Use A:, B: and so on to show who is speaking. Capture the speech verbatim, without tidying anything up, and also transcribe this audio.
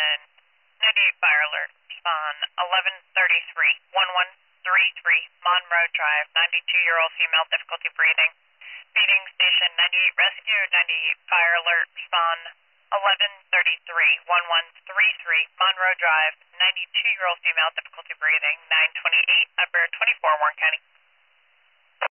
A: ninety-eight fire alert. Spawn eleven thirty-three, one one three three, Monroe Drive, ninety-two-year-old female, difficulty breathing. Feeding station ninety-eight rescue, ninety-eight fire alert. Spawn eleven thirty-three, one one three three, Monroe Drive, ninety-two-year-old female, difficulty breathing. nine twenty-eight, upper twenty-four, Warren County.